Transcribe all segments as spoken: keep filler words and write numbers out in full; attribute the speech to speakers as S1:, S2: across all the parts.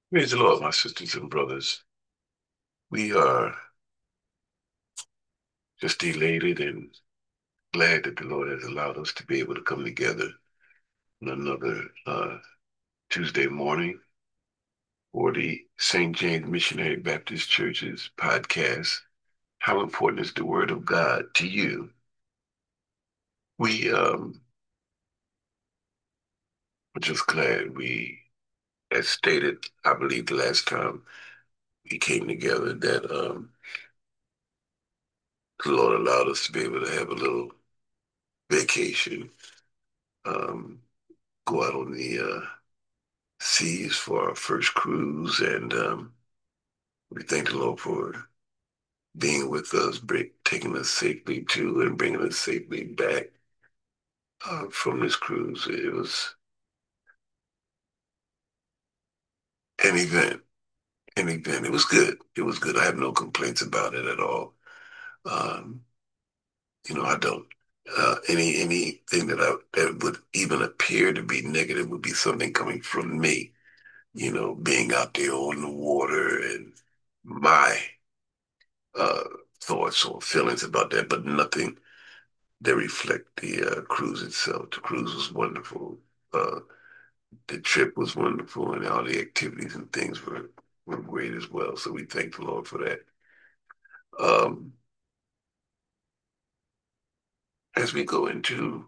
S1: Praise the Lord, my sisters and brothers. We are just elated and glad that the Lord has allowed us to be able to come together on another uh, Tuesday morning for the Saint James Missionary Baptist Church's podcast. How important is the Word of God to you? We um, are just glad we, as stated, I believe the last time we came together, that um, the Lord allowed us to be able to have a little vacation, um, go out on the uh, seas for our first cruise, and um, we thank the Lord for being with us, bring, taking us safely to and bringing us safely back uh, from this cruise. It was an event, an event. It was good. It was good. I have no complaints about it at all. Um, you know, I don't. Uh, any anything that I that would even appear to be negative would be something coming from me. You know, being out there on the water and my uh, thoughts or feelings about that, but nothing that reflect the uh, cruise itself. The cruise was wonderful. Uh, the trip was wonderful, and all the activities and things were were great as well. So we thank the Lord for that. Um, as we go into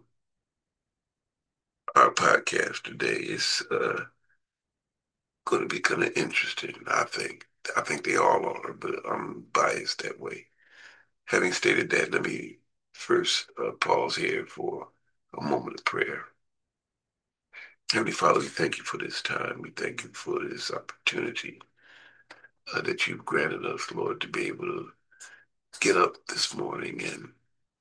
S1: our podcast today, it's uh, going to be kind of interesting. I think. I think they all are, but I'm biased that way. Having stated that, let me first uh, pause here for a moment of prayer. Heavenly Father, we thank you for this time. We thank you for this opportunity uh, that you've granted us, Lord, to be able to get up this morning and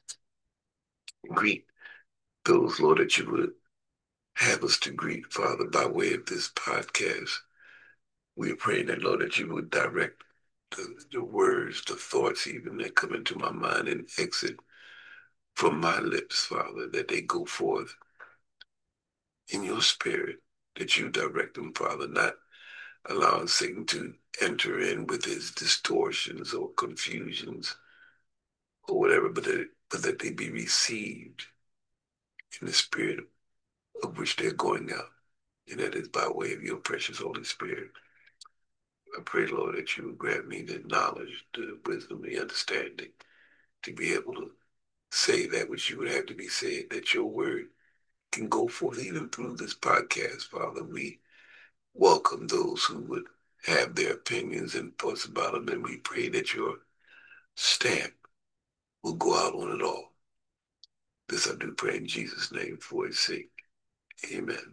S1: greet those, Lord, that you would have us to greet, Father, by way of this podcast. We are praying that, Lord, that you would direct the, the words, the thoughts even that come into my mind and exit from my lips, Father, that they go forth in your spirit, that you direct them, Father, not allowing Satan to enter in with his distortions or confusions or whatever, but that, but that they be received in the spirit of which they're going out. And that is by way of your precious Holy Spirit. I pray, Lord, that you would grant me the knowledge, the wisdom, the understanding to be able to say that which you would have to be said, that your word can go forth even through this podcast, Father. We welcome those who would have their opinions and thoughts about them, and we pray that your stamp will go out on it all. This I do pray in Jesus' name for his sake. Amen.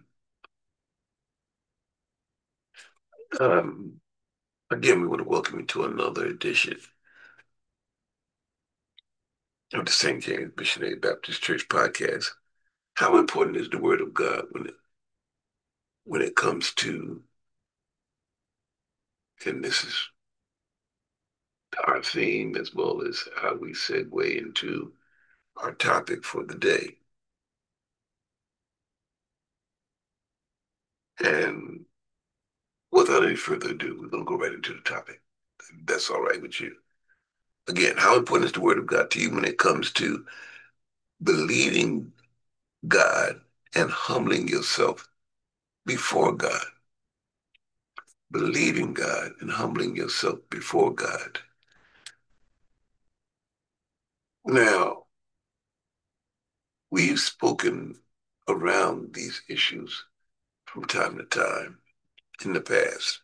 S1: Um, Again, we want to welcome you to another edition of the Saint James Missionary Baptist Church podcast. How important is the Word of God when it when it comes to, and this is our theme as well as how we segue into our topic for the day. And without any further ado, we're going to go right into the topic. That's all right with you. Again, how important is the Word of God to you when it comes to believing God and humbling yourself before God? Believing God and humbling yourself before God. Now, we've spoken around these issues from time to time in the past.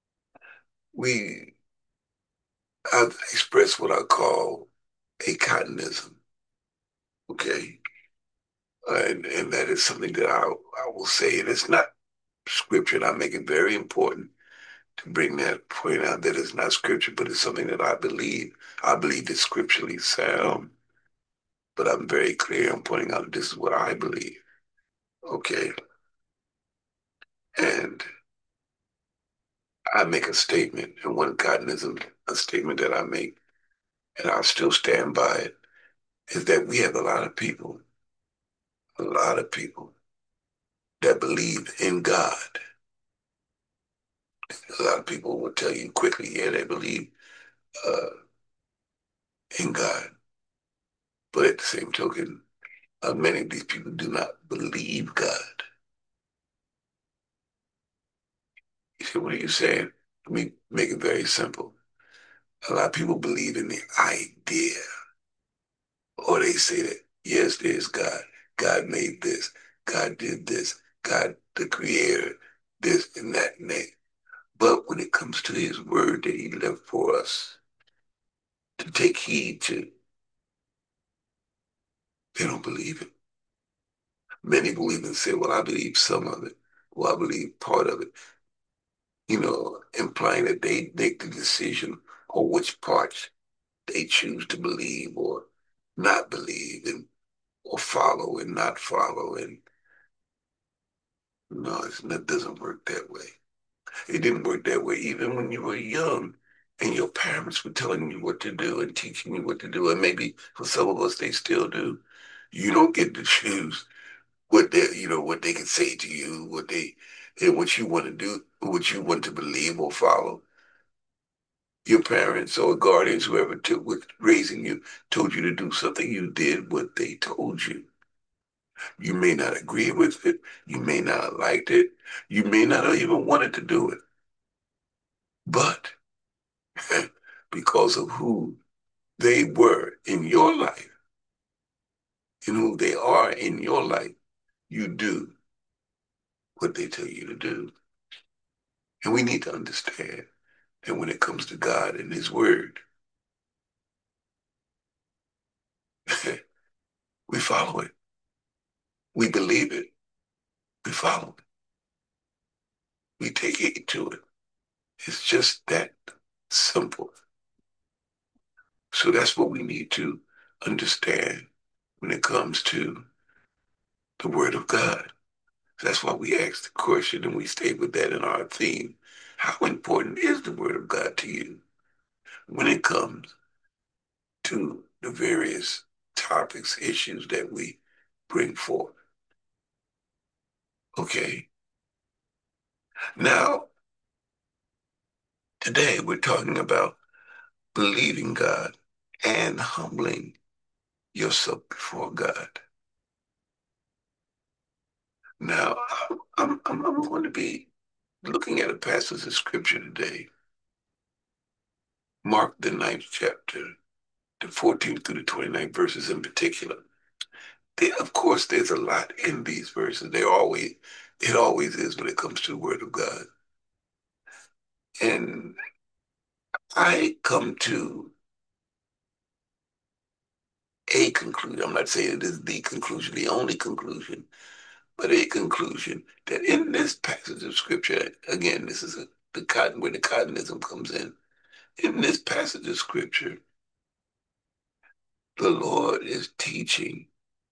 S1: We I've expressed what I call a cottonism, okay? And and that is something that I I will say, and it's not scripture, and I make it very important to bring that point out that it's not scripture, but it's something that I believe. I believe it's scripturally sound, but I'm very clear on pointing out that this is what I believe, okay? And I make a statement, and one cottonism, a statement that I make, and I'll still stand by it, is that we have a lot of people, a lot of people that believe in God, A lot of people will tell you quickly, yeah, they believe uh, in God. But at the same token, uh, many of these people do not believe God. You see, what are you saying? Let me make it very simple. A lot of people believe in the idea, or they say that, yes, there's God. God made this. God did this. God, the creator, this and that and that. But when it comes to his word that he left for us to take heed to, they don't believe it. Many will even say, well, I believe some of it. Well, I believe part of it, you know, implying that they make the decision on which parts they choose to believe or not believe and or follow and not follow. And no, it's, it doesn't work that way. It didn't work that way even when you were young and your parents were telling you what to do and teaching you what to do. And maybe for some of us, they still do. You don't get to choose what they, you know, what they can say to you, what they, and what you want to do, what you want to believe or follow. Your parents or guardians, whoever took was raising you, told you to do something. You did what they told you. You may not agree with it. You may not have liked it. You may not have even wanted to do it. But because of who they were in your life and who they are in your life, you do what they tell you to do. And we need to understand that when it comes to God and His Word, we follow it. We believe it. We follow it. We take heed to it. It's just that simple. So that's what we need to understand when it comes to the Word of God. That's why we asked the question and we stayed with that in our theme. How important is the Word of God to you when it comes to the various topics, issues that we bring forth? Okay. Now, today we're talking about believing God and humbling yourself before God. Now, I'm, I'm, I'm going to be looking at a passage of scripture today, Mark the ninth chapter, the fourteenth through the twenty-ninth verses in particular. There, of course, there's a lot in these verses. There always, it always is when it comes to the Word of God. And I come to a conclusion. I'm not saying it is the conclusion, the only conclusion, but a conclusion that in this passage of scripture, again, this is a, the cotton where the cottonism comes in. In this passage of scripture, the Lord is teaching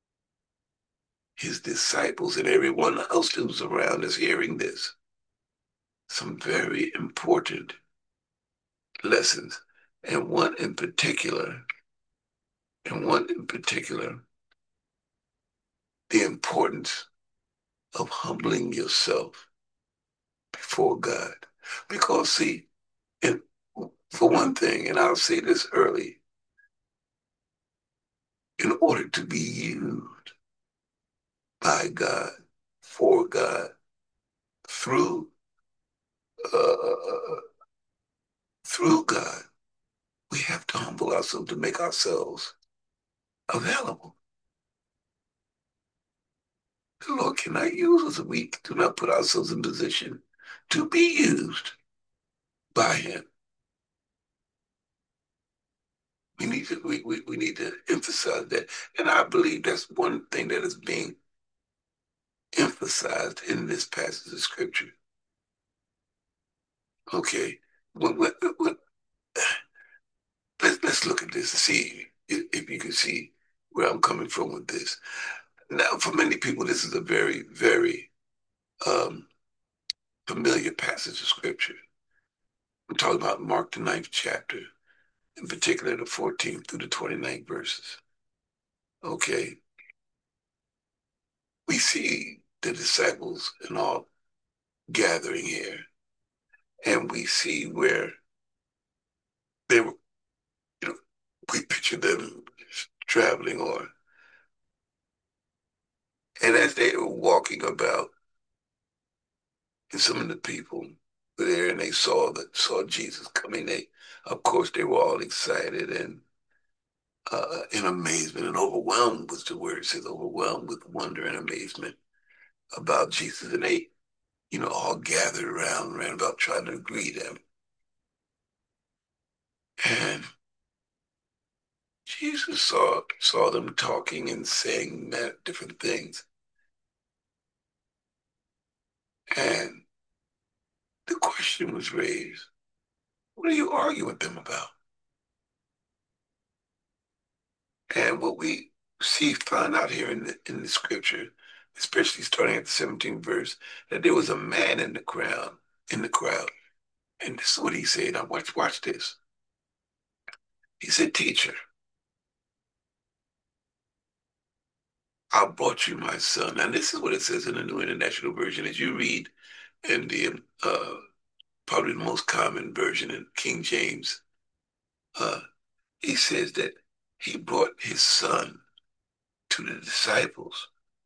S1: his disciples and everyone else who's around is hearing this some very important lessons, and one in particular, and one in particular, the importance of humbling yourself before God. Because see, and for one thing, and I'll say this early, in order to be used by God, for God, through uh, through God, we have to humble ourselves to make ourselves available. The Lord cannot use us if we do not put ourselves in position to be used by Him. We need to we, we, we need to emphasize that. And I believe that's one thing that is being emphasized in this passage of scripture. Okay. What, what, what, let's, let's look at this and see if, if you can see where I'm coming from with this. Now, for many people, this is a very, very um, familiar passage of scripture. I'm talking about Mark the ninth chapter, in particular the fourteenth through the twenty-ninth verses. Okay. We see the disciples and all gathering here. And we see where they were, you know, we picture them traveling on. And as they were walking about, and some of the people were there and they saw that saw Jesus coming, they of course they were all excited and uh, in amazement and overwhelmed was the word. It says overwhelmed with wonder and amazement about Jesus. And they, you know, all gathered around, ran about trying to greet him. And Jesus saw saw them talking and saying different things. And the question was raised, what are you arguing with them about? And what we see, find out here in the, in the scripture, especially starting at the seventeenth verse, that there was a man in the crowd, in the crowd. And this is what he said. Now watch, watch this. He said, teacher, I brought you my son. And this is what it says in the New International Version. As you read in the uh, probably the most common version in King James, uh, he says that he brought his son to the disciples.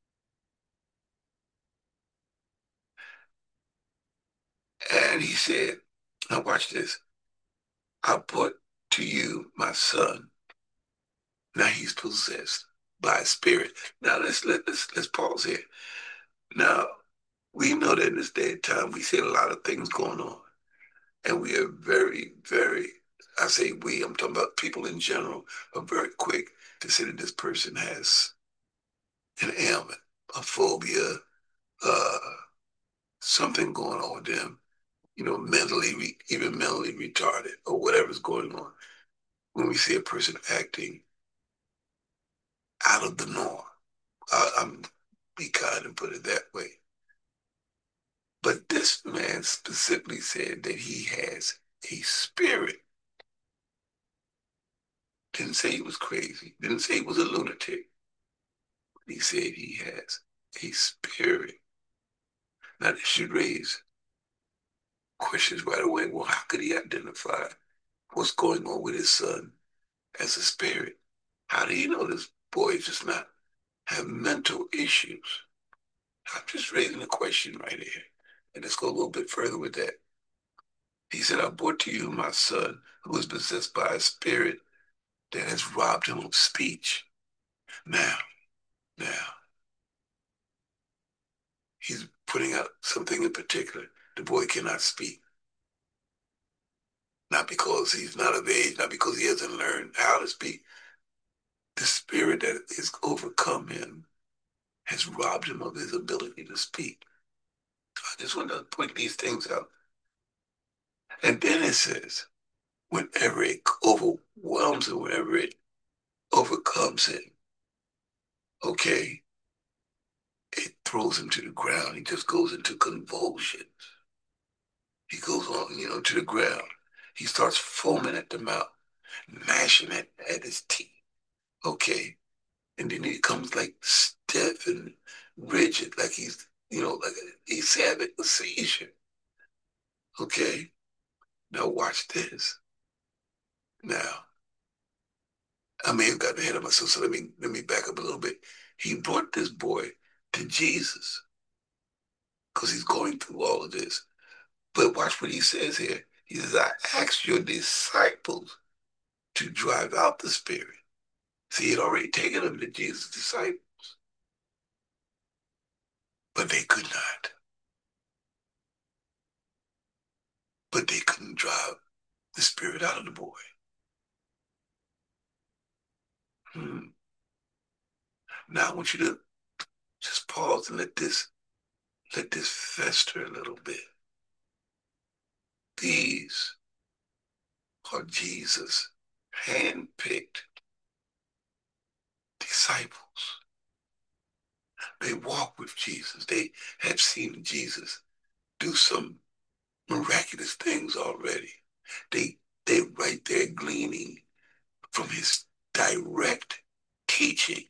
S1: And he said, now watch this. I brought to you my son. Now he's possessed by a spirit. Now let's let, let's let's pause here. Now we know that in this day and time we see a lot of things going on, and we are very, very. I say we. I'm talking about people in general are very quick to say that this person has an ailment, a phobia, uh, something going on with them. You know, mentally, re- even mentally retarded, or whatever's going on. When we see a person acting out of the norm, I, I'm be kind and put it that way. But this man specifically said that he has a spirit. Didn't say he was crazy. Didn't say he was a lunatic. He said he has a spirit. Now this should raise questions right away. Well, how could he identify what's going on with his son as a spirit? How do you know this boy does not have mental issues? I'm just raising a question right here. And let's go a little bit further with that. He said, I brought to you my son who is possessed by a spirit that has robbed him of speech. Now, now, he's putting out something in particular. The boy cannot speak. Not because he's not of age, not because he hasn't learned how to speak. The spirit that has overcome him has robbed him of his ability to speak. I just want to point these things out. And then it says, whenever it overwhelms him, whenever it overcomes him, okay, it throws him to the ground. He just goes into convulsions. He goes on, you know, to the ground. He starts foaming at the mouth, gnashing at, at his teeth. Okay. And then he comes like stiff and rigid, like he's, you know, like he's having a seizure. Okay. Now watch this. Now, I may have gotten ahead of myself, so let me let me back up a little bit. He brought this boy to Jesus because he's going through all of this. But watch what he says here. He says, I asked your disciples to drive out the spirit. See, he had already taken him to Jesus' disciples, but they could not. But they couldn't drive the spirit out of the boy. Hmm. Now I want you to just pause and let this let this fester a little bit. These are Jesus' handpicked disciples. They walk with Jesus. They have seen Jesus do some miraculous things already. They they right there gleaning from his direct teaching.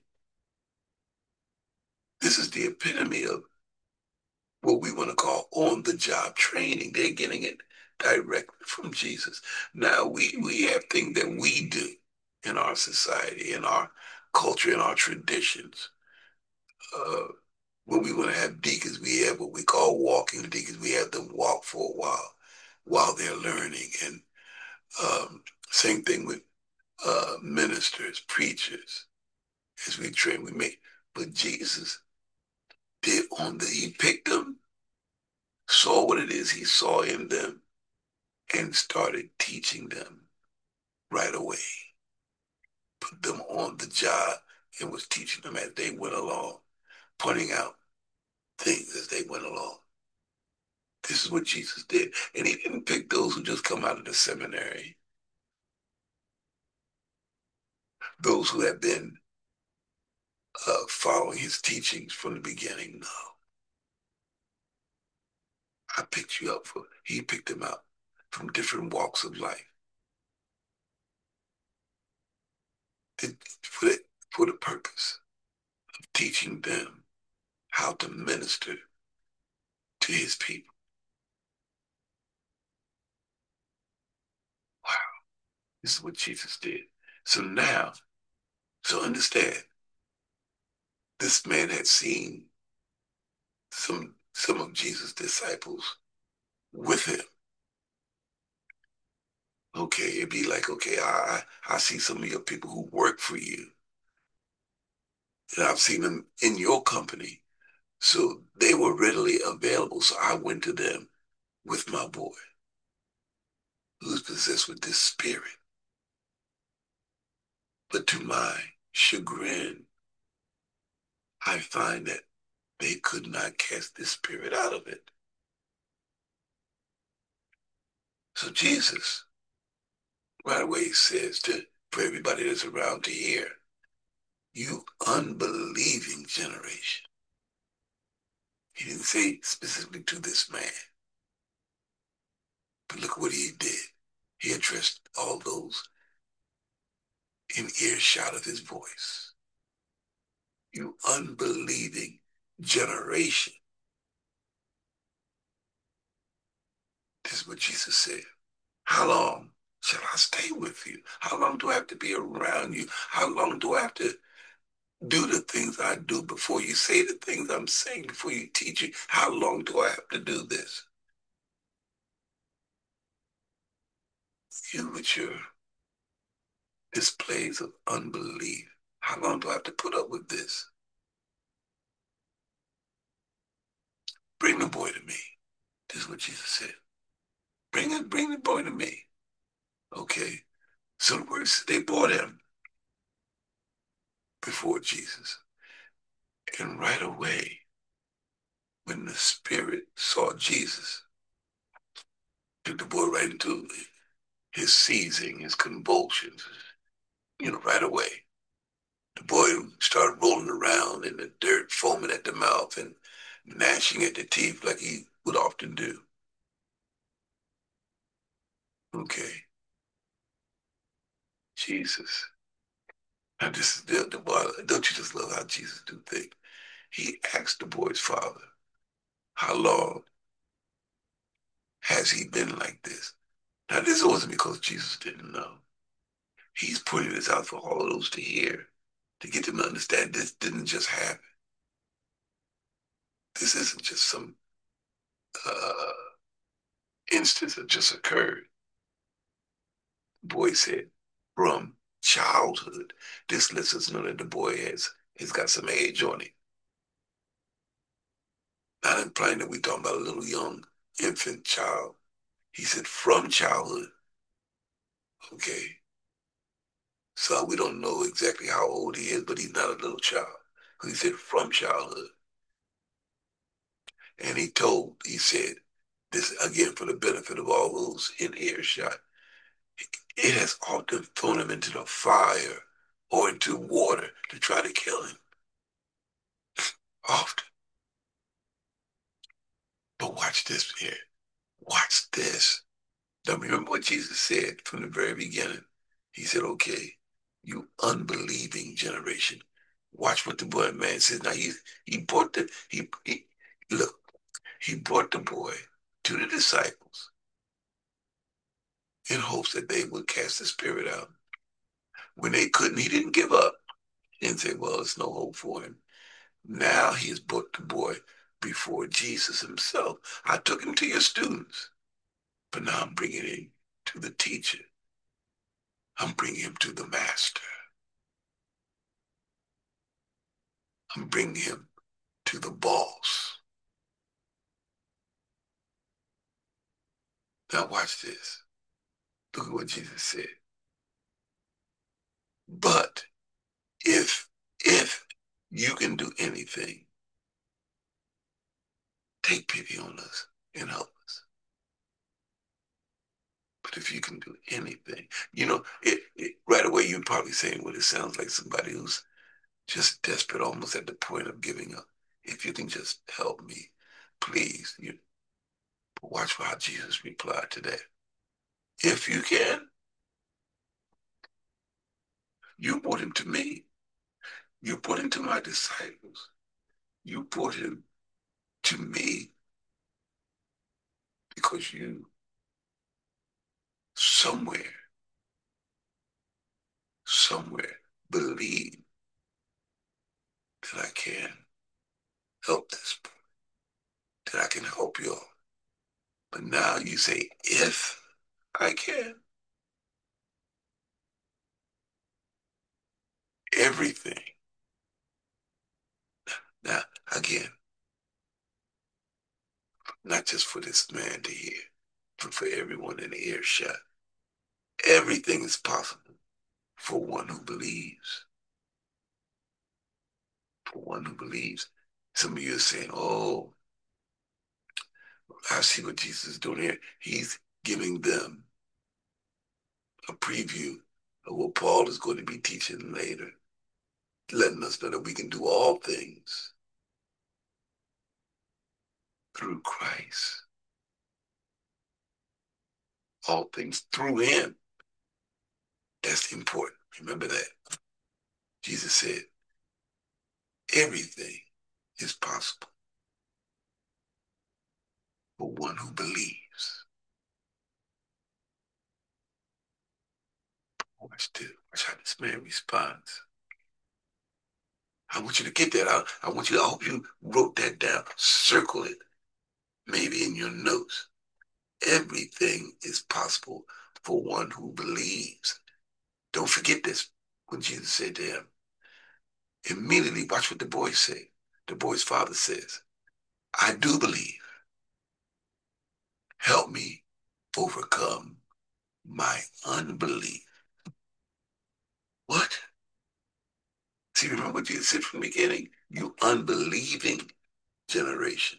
S1: This is the epitome of what we want to call on the job training. They're getting it directly from Jesus. Now we, we have things that we do in our society, in our culture, in our traditions. Uh, when we want to have deacons, we have what we call walking deacons. We have them walk for a while while they're learning. And um, same thing with uh, ministers, preachers, as we train, we make. But Jesus did on the, he picked them, saw what it is he saw in them, and started teaching them right away. Put them on the job and was teaching them as they went along, pointing out things as they went along. This is what Jesus did. And he didn't pick those who just come out of the seminary, those who have been uh, following his teachings from the beginning. No. I picked you up for, he picked them out from different walks of life. For the, for the purpose of teaching them how to minister to his people. Wow, this is what Jesus did. So now, so understand, this man had seen some some of Jesus' disciples with him. Okay, it'd be like, okay, I I see some of your people who work for you, and I've seen them in your company. So they were readily available. So I went to them with my boy, who's possessed with this spirit. But to my chagrin, I find that they could not cast this spirit out of it. So Jesus, right away, says to for everybody that's around to hear, you unbelieving generation. He didn't say specifically to this man, but look what he did. He addressed all those in earshot of his voice. You unbelieving generation. This is what Jesus said. How long shall I stay with you? How long do I have to be around you? How long do I have to do the things I do before you say the things I'm saying, before you teach you? How long do I have to do this? You with your displays of unbelief. How long do I have to put up with this? Bring the boy to me. This is what Jesus said. Bring it, bring the boy to me. Okay. So the words, they brought him before Jesus. And right away, when the spirit saw Jesus, took the boy right into his seizing, his convulsions, you know, right away. The boy started rolling around in the dirt, foaming at the mouth and gnashing at the teeth like he would often do. Okay. Jesus. Now this is the, the boy, don't you just love how Jesus do things? He asked the boy's father, how long has he been like this? Now this wasn't because Jesus didn't know. He's putting this out for all of those to hear, to get them to understand this didn't just happen. This isn't just some uh, instance that just occurred. The boy said, from childhood. This lets us know that the boy has, has got some age on him. Not implying that we're talking about a little young infant child. He said from childhood. Okay. So we don't know exactly how old he is, but he's not a little child. He said from childhood. And he told, he said, this again for the benefit of all those in earshot, it has often thrown him into the fire or into water to try to kill him. Often. But watch this here. Watch this. Now remember what Jesus said from the very beginning. He said, okay, you unbelieving generation. Watch what the boy man says. Now he he brought the he, he look, he brought the boy to the disciples. in hopes that they would cast the spirit out. When they couldn't, he didn't give up. He didn't say, well, there's no hope for him. Now he has brought the boy before Jesus himself. I took him to your students, but now I'm bringing him to the teacher. I'm bringing him to the master. I'm bringing him to the boss. Now watch this. Look at what Jesus said. But if, if you can do anything, take pity on us and help us. But if you can do anything, you know, it, it, right away you're probably saying, well, it sounds like somebody who's just desperate, almost at the point of giving up. If you can just help me, please. You, but watch how Jesus replied to that. If you can, you brought him to me. You brought him to my disciples. You brought him to me because you somewhere, somewhere believe that I can help this boy, that I can help you all. But now you say, if I can, everything. Now, again, not just for this man to hear, but for everyone in the earshot. Everything is possible for one who believes. For one who believes. Some of you are saying, oh, I see what Jesus is doing here. He's giving them a preview of what Paul is going to be teaching later, letting us know that we can do all things through Christ. All things through him. That's important. Remember that. Jesus said, everything is possible for one who believes. Watch this. Watch how this man responds. I want you to get that out. I want you to, I hope you wrote that down. Circle it. Maybe in your notes. Everything is possible for one who believes. Don't forget this when Jesus said to him. Immediately, watch what the boy said. The boy's father says, I do believe. Help me overcome my unbelief. What? See, remember what Jesus said from the beginning? You unbelieving generation.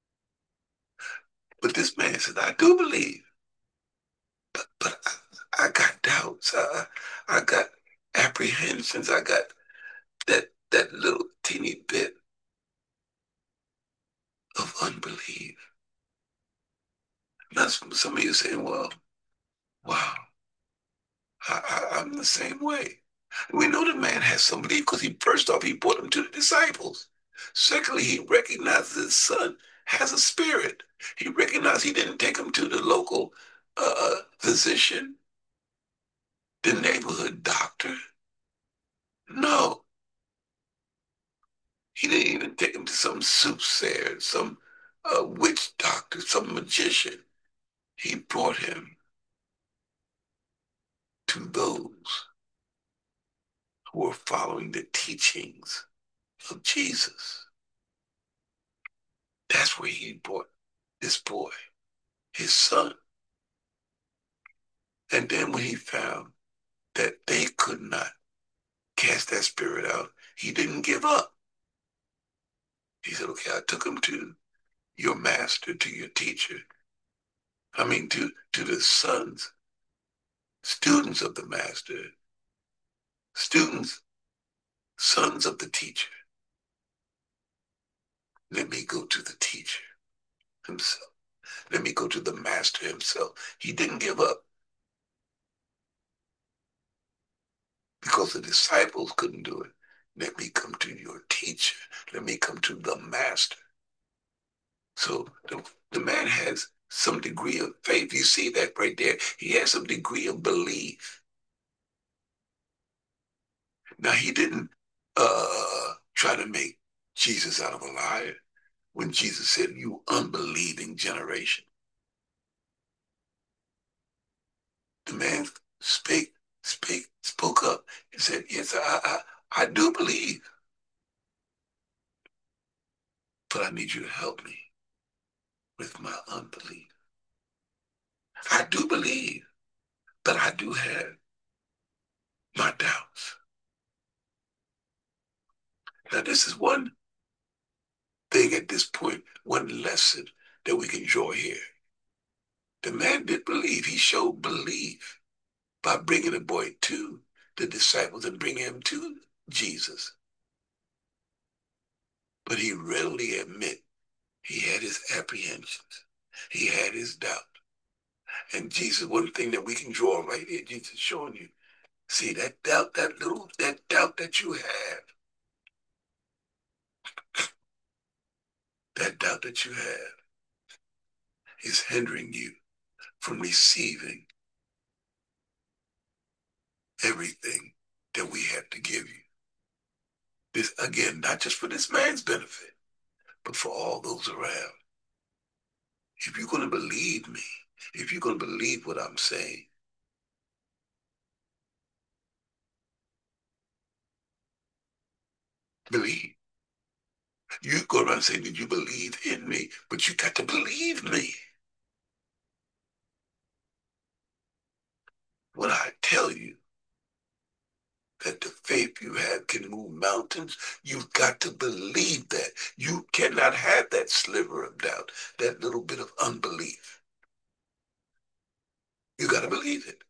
S1: But this man said, I do believe. But but I, I got doubts. I, I got apprehensions. I got that that little teeny bit of unbelief. Now some of you saying, well, wow, I, I, I'm the same way. We know the man has some belief because he first off he brought him to the disciples. Secondly, he recognized his son has a spirit. He recognized he didn't take him to the local uh, physician, the neighborhood doctor. No, he didn't even take him to some soothsayer, some uh, witch doctor, some magician. He brought him to those who are following the teachings of Jesus. That's where he brought this boy, his son. And then when he found that they could not cast that spirit out, he didn't give up. He said, okay, I took him to your master, to your teacher. I mean, to, to the sons, students of the master, students, sons of the teacher. Let me go to the teacher himself. Let me go to the master himself. He didn't give up because the disciples couldn't do it. Let me come to your teacher. Let me come to the master. So the, the man has some degree of faith. You see that right there. He had some degree of belief. Now, he didn't uh, try to make Jesus out of a liar when Jesus said, "You unbelieving generation." The man spake, spake, spoke up and said, "Yes, I, I, I do believe, but I need you to help me with my unbelief. I do believe, but I do have my doubts." Now, this is one thing at this point, one lesson that we can draw here. The man did believe. He showed belief by bringing the boy to the disciples and bringing him to Jesus. But he readily admit he had his apprehensions. He had his doubt. And Jesus, one thing that we can draw right here, Jesus showing you, see that doubt, that little, that doubt that you have, that doubt that you have is hindering you from receiving everything that we have to give you. This, again, not just for this man's benefit, but for all those around. If you're going to believe me, if you're going to believe what I'm saying, believe. You go around saying that you believe in me, but you got to believe me. When I tell you that the faith you have can move mountains, you've got to believe that. You cannot have that sliver of doubt, that little bit of unbelief. You got to believe it.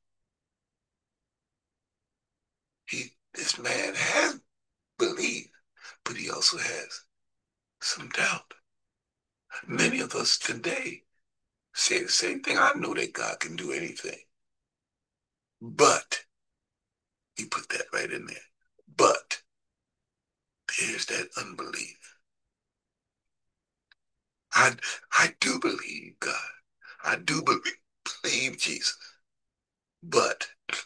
S1: He, this man has belief, but he also has some doubt. Many of us today say the same thing. I know that God can do anything, but he put that right in there. But there's that unbelief. I, I do believe God. I do believe, believe Jesus, but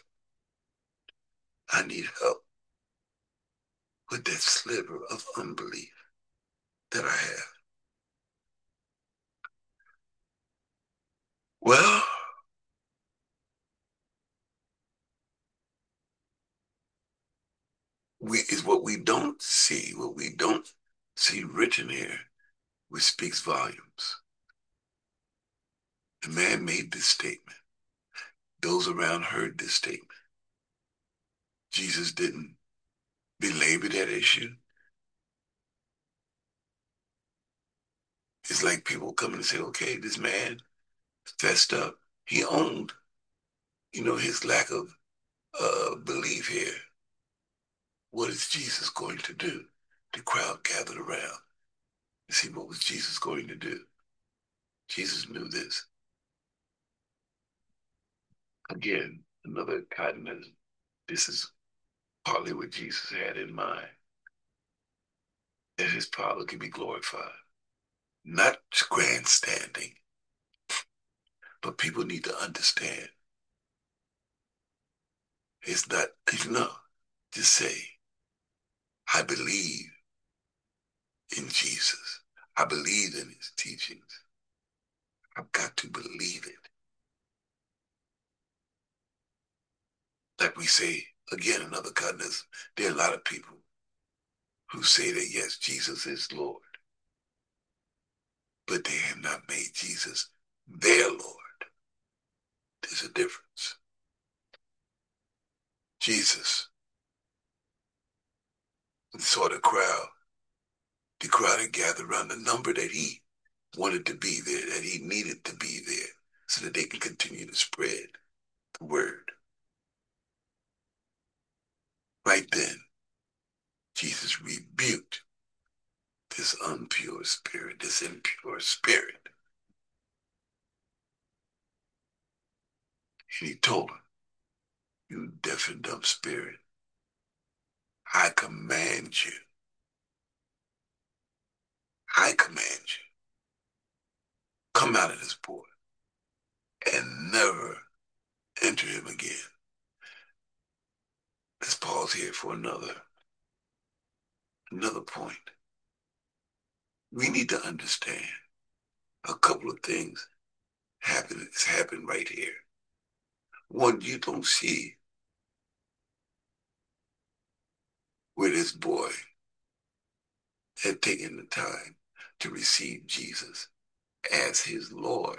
S1: I need help with that sliver of unbelief that I have. Well, we is what we don't see, what we don't see written here, which speaks volumes. The man made this statement. Those around heard this statement. Jesus didn't belabor that issue. It's like people come and say, okay, this man fessed up. He owned, you know, his lack of uh, belief here. What is Jesus going to do? The crowd gathered around. You see, what was Jesus going to do? Jesus knew this. Again, another kindness. This is partly what Jesus had in mind, that his power could be glorified. Not grandstanding, but people need to understand. It's not enough to say, I believe in Jesus. I believe in his teachings. I've got to believe it. Like we say, again, another kindness, there are a lot of people who say that, yes, Jesus is Lord, but they have not made Jesus their Lord. There's a difference. Jesus saw the crowd. The crowd had gathered around the number that he wanted to be there, that he needed to be there, so that they can continue to spread the word. Right then, Jesus rebuked this unpure spirit, this impure spirit. And he told him, you deaf and dumb spirit, I command you, I command you, come out of this boy. never enter him again. Let's pause here for another, another point. We need to understand a couple of things happen, it's happened right here. One, you don't see where this boy had taken the time to receive Jesus as his Lord.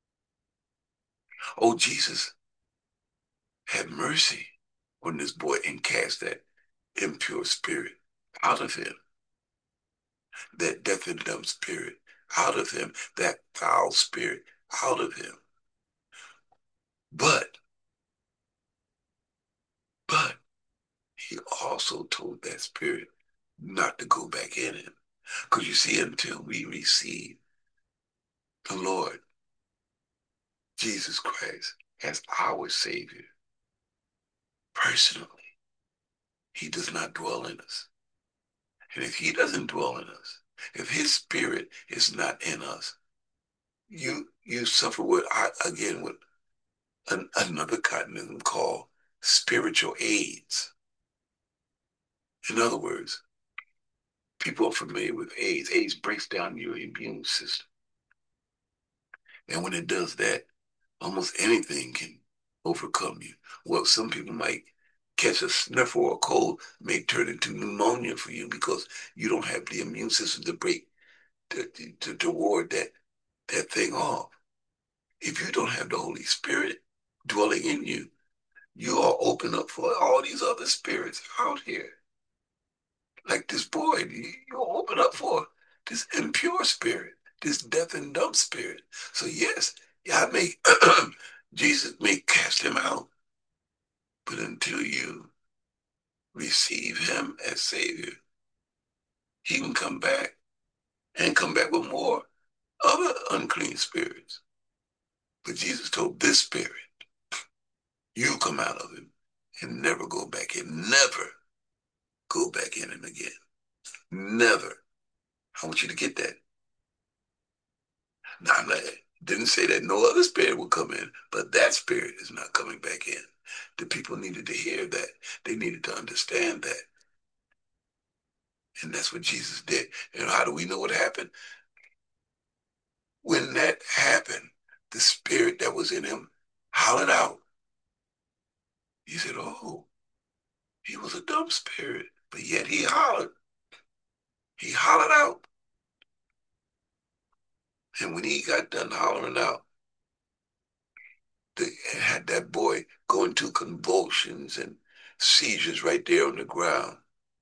S1: Oh, Jesus, have mercy on this boy and cast that impure spirit out of him, that deaf and dumb spirit out of him, that foul spirit out of him. But, but he also told that spirit not to go back in him. Because you see, until we receive the Lord Jesus Christ as our Savior personally, he does not dwell in us. And if he doesn't dwell in us, if his spirit is not in us, you you suffer with, again, with an, another condition called spiritual AIDS. In other words, people are familiar with AIDS. AIDS breaks down your immune system. And when it does that, almost anything can overcome you. Well, some people might catch a sniffle or a cold, may turn into pneumonia for you because you don't have the immune system to break, to, to, to ward that, that thing off. If you don't have the Holy Spirit dwelling in you, you are open up for all these other spirits out here. Like this boy, you're open up for this impure spirit, this deaf and dumb spirit. So yes, I may, Jesus may cast him out, but until you receive him as Savior, he can come back and come back with more other unclean spirits. But Jesus told this spirit, you come out of him and never go back in. Never go back in him again. Never. I want you to get that. Now, I didn't say that no other spirit will come in, but that spirit is not coming back in. The people needed to hear that. They needed to understand that. And that's what Jesus did. And how do we know what happened? When that happened, the spirit that was in him hollered out. He said, oh, he was a dumb spirit, but yet he hollered. He hollered out. And when he got done hollering out, they had that boy go into convulsions and seizures right there on the ground.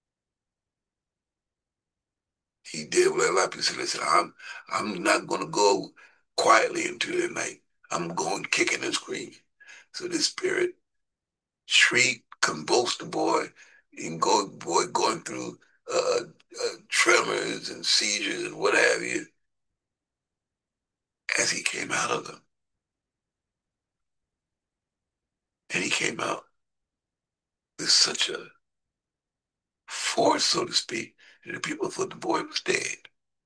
S1: He did what a lot of people said. Listen, I'm, I'm not going to go quietly into the night. I'm going kicking and screaming. So this spirit shrieked, convulsed the boy, and go, boy going through uh, uh, tremors and seizures and what have you as he came out of them. And he came out with such a force, so to speak, that the people thought the boy was dead.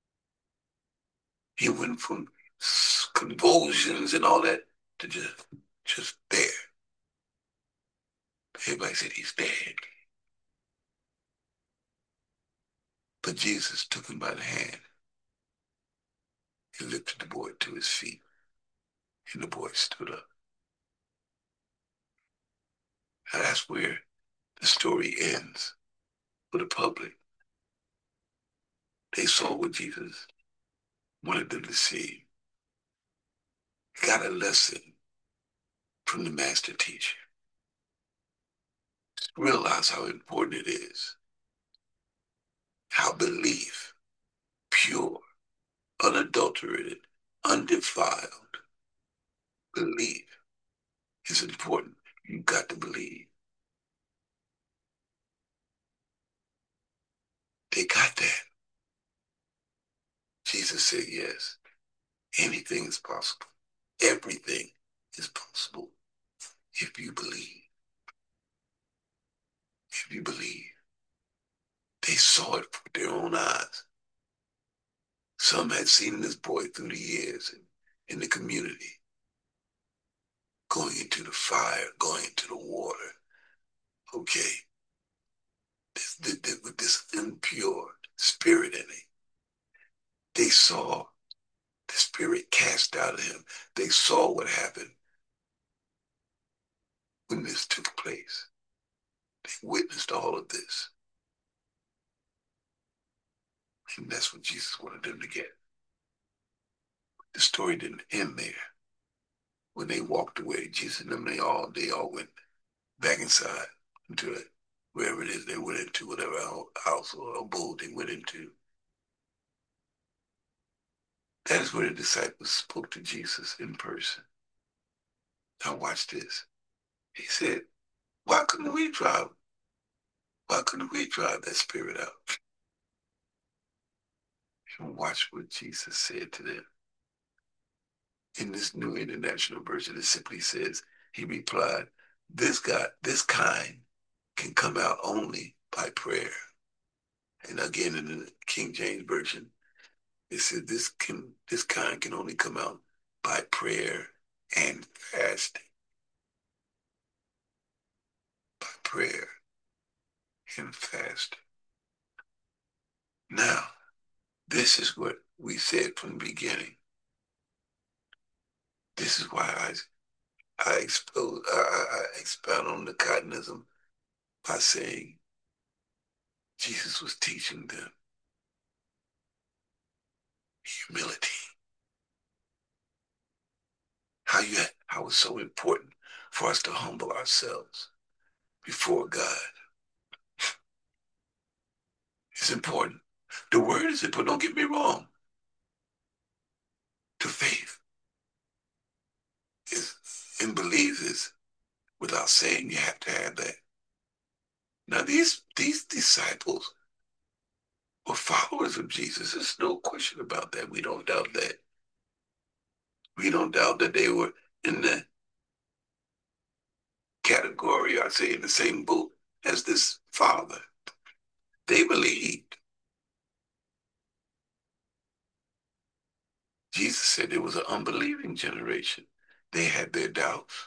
S1: He went from convulsions and all that to just, just there. Everybody said he's dead. But Jesus took him by the hand and lifted the boy to his feet. And the boy stood up. And that's where the story ends for the public. They saw what Jesus wanted them to see. Got a lesson from the master teacher. Realize how important it is. How belief, pure, unadulterated, undefiled belief is important. You've got to believe. They got that. Jesus said, yes, anything is possible. Everything is possible if you believe. If you believe. They saw it with their own eyes. Some had seen this boy through the years in, in the community. going into the fire, going into the water. Okay, this, this, this, with this impure spirit in it. They saw the spirit cast out of him. They saw what happened when this took place. They witnessed all of this. And that's what Jesus wanted them to get. The story didn't end there. When they walked away, Jesus and them, they all, they all went back inside into it, wherever it is they went into, whatever house or abode they went into. That is where the disciples spoke to Jesus in person. Now watch this. He said, why couldn't we drive? Why couldn't we drive that spirit out? And watch what Jesus said to them. In this New International Version, it simply says, he replied, this God, this kind can come out only by prayer. And again, in the King James Version, it says this can this kind can only come out by prayer and fasting. By prayer and fasting. Now, this is what we said from the beginning. This is why I I expose I, I expound on the Cottonism by saying Jesus was teaching them humility. How you how it's so important for us to humble ourselves before God. It's important. The word is important. Don't get me wrong. To faith is and believe is without saying you have to have that. Now these these disciples were followers of Jesus. There's no question about that. We don't doubt that. We don't doubt that they were in the category, I say in the same boat as this father. They believed. Jesus said it was an unbelieving generation. They had their doubts.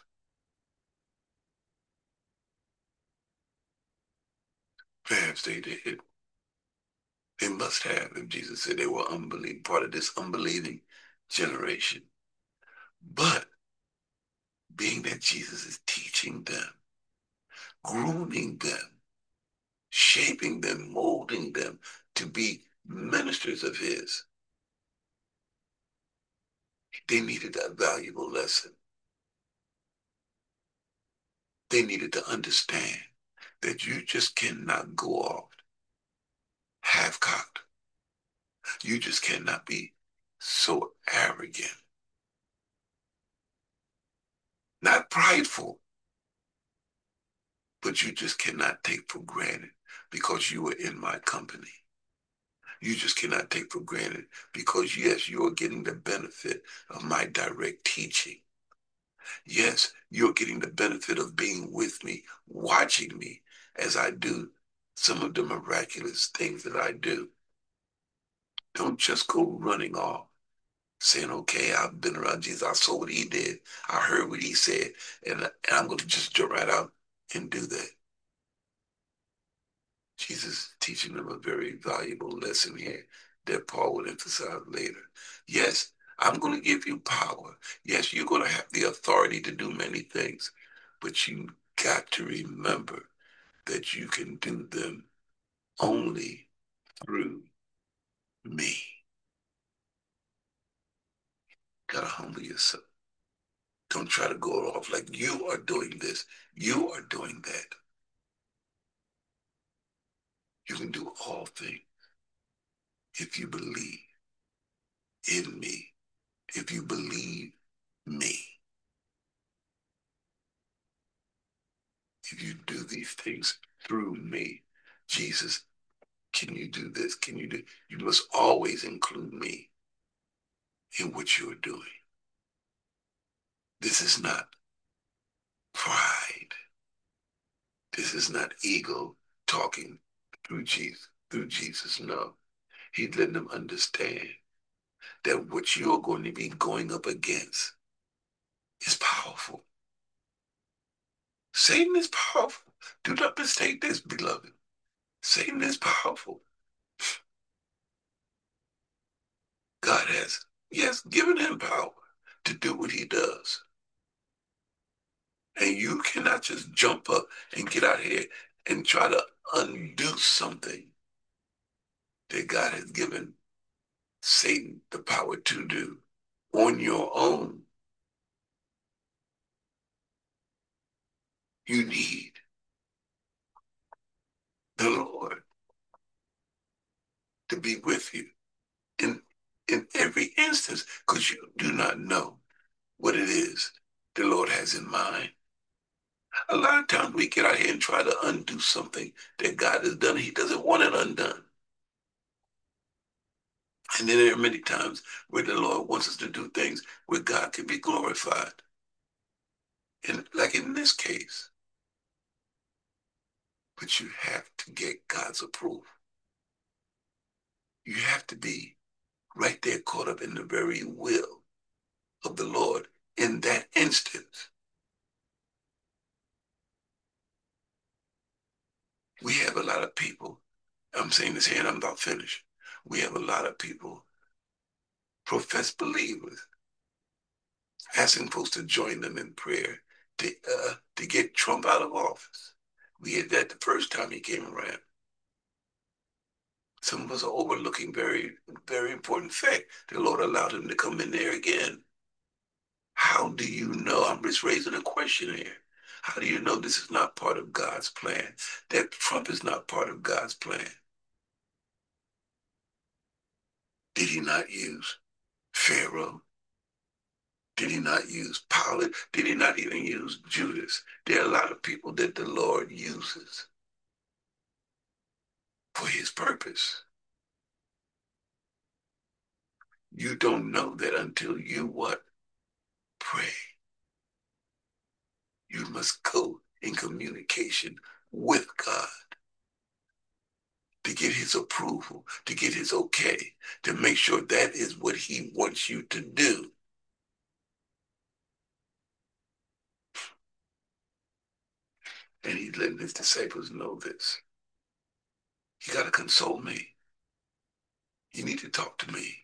S1: Perhaps they did. They must have, if Jesus said they were unbelieving, part of this unbelieving generation. But being that Jesus is teaching them, grooming them, shaping them, molding them to be ministers of his, they needed that valuable lesson. They needed to understand that you just cannot go off half-cocked. You just cannot be so arrogant. Not prideful, but you just cannot take for granted because you were in my company. You just cannot take for granted because, yes, you are getting the benefit of my direct teaching. Yes, you're getting the benefit of being with me, watching me as I do some of the miraculous things that I do. Don't just go running off saying, okay, I've been around Jesus. I saw what he did. I heard what he said. And, and I'm going to just jump right out and do that. Jesus is teaching them a very valuable lesson here that Paul will emphasize later. Yes, I'm going to give you power. Yes, you're going to have the authority to do many things, but you got to remember that you can do them only through me. Gotta humble yourself. Don't try to go off like you are doing this. You are doing that. You can do all things if you believe in me, if you believe me. If you do these things through me, Jesus, can you do this? Can you do? You must always include me in what you are doing. This is not pride. This is not ego talking through Jesus. Through Jesus, no. He's letting them understand that what you're going to be going up against is powerful. Satan is powerful. Do not mistake this, beloved. Satan is powerful. God has, yes, given him power to do what he does. And you cannot just jump up and get out here and try to undo something that God has given Satan the power to do on your own. You need the Lord to be with you in, in every instance, because you do not know what it is the Lord has in mind. A lot of times we get out here and try to undo something that God has done. He doesn't want it undone. And then there are many times where the Lord wants us to do things where God can be glorified. And like in this case, but you have to get God's approval. You have to be right there caught up in the very will of the Lord in that instance. We have a lot of people, I'm saying this here and I'm not finished. We have a lot of people, professed believers, asking folks to join them in prayer to, uh, to get Trump out of office. We had that the first time he came around. Some of us are overlooking very, very important fact. The Lord allowed him to come in there again. How do you know? I'm just raising a question here. How do you know this is not part of God's plan? That Trump is not part of God's plan? Did he not use Pharaoh? Did he not use Pilate? Did he not even use Judas? There are a lot of people that the Lord uses for his purpose. You don't know that until you what? Pray. You must go in communication with God to get his approval, to get his okay, to make sure that is what he wants you to do. And he's letting his disciples know this. You got to console me. You need to talk to me.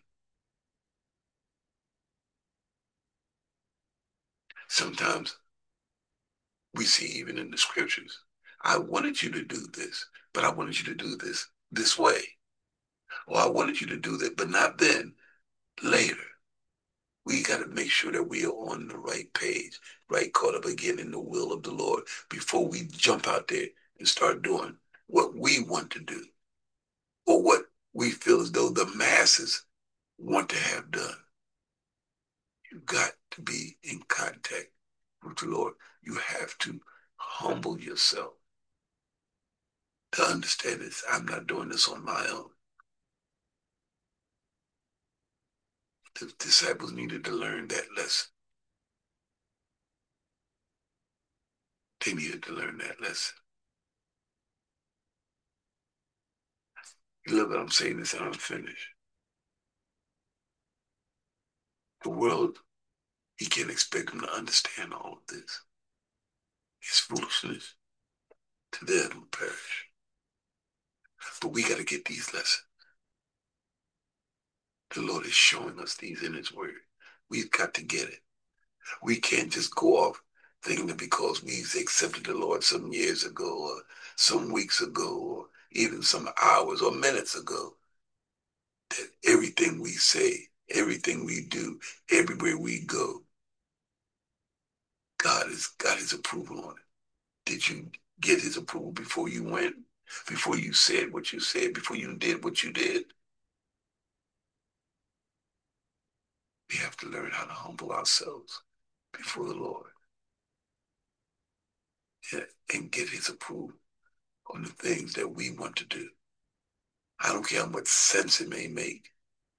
S1: Sometimes we see even in the scriptures, I wanted you to do this, but I wanted you to do this this way. Or I wanted you to do that, but not then, later. We got to make sure that we are on the right page, right caught up again in the will of the Lord before we jump out there and start doing what we want to do or what we feel as though the masses want to have done. You got to be in contact with the Lord. You have to humble yourself to understand this. I'm not doing this on my own. The disciples needed to learn that lesson. They needed to learn that lesson. You look, I'm saying this and I'm finished. The world, he can't expect them to understand all of this. It's foolishness to them who perish. But we got to get these lessons. The Lord is showing us these in his word. We've got to get it. We can't just go off thinking that because we accepted the Lord some years ago or some weeks ago or even some hours or minutes ago, that everything we say, everything we do, everywhere we go, God has got his approval on it. Did you get his approval before you went? Before you said what you said? Before you did what you did? We have to learn how to humble ourselves before the Lord and, and get his approval on the things that we want to do. I don't care how much sense it may make.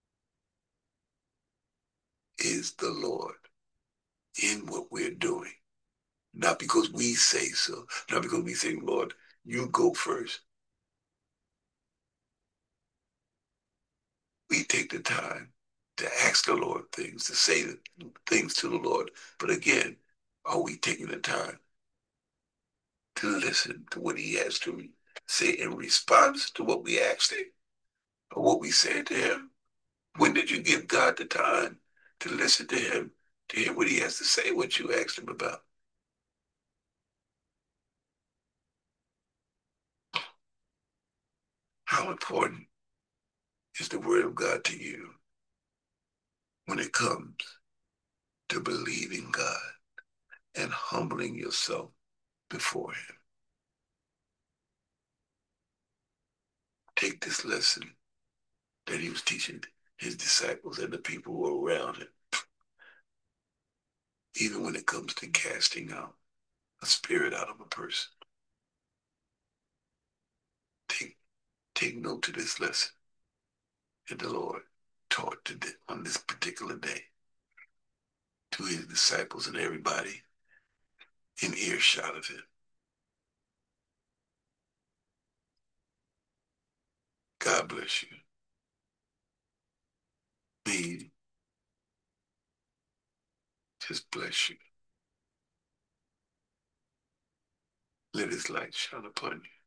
S1: Is the Lord in what we're doing? Not because we say so, not because we say, Lord, you go first. We take the time to ask the Lord things, to say things to the Lord. But again, are we taking the time to listen to what he has to say in response to what we asked him or what we said to him? When did you give God the time to listen to him, to hear what he has to say, what you asked him about? How important is the word of God to you when it comes to believing God and humbling yourself before him? Take this lesson that he was teaching his disciples and the people who were around him, even when it comes to casting out a spirit out of a person. Take, take note of this lesson that the Lord taught today, on this particular day, to his disciples and everybody in earshot of him. God bless you. May he just bless you. Let his light shine upon you.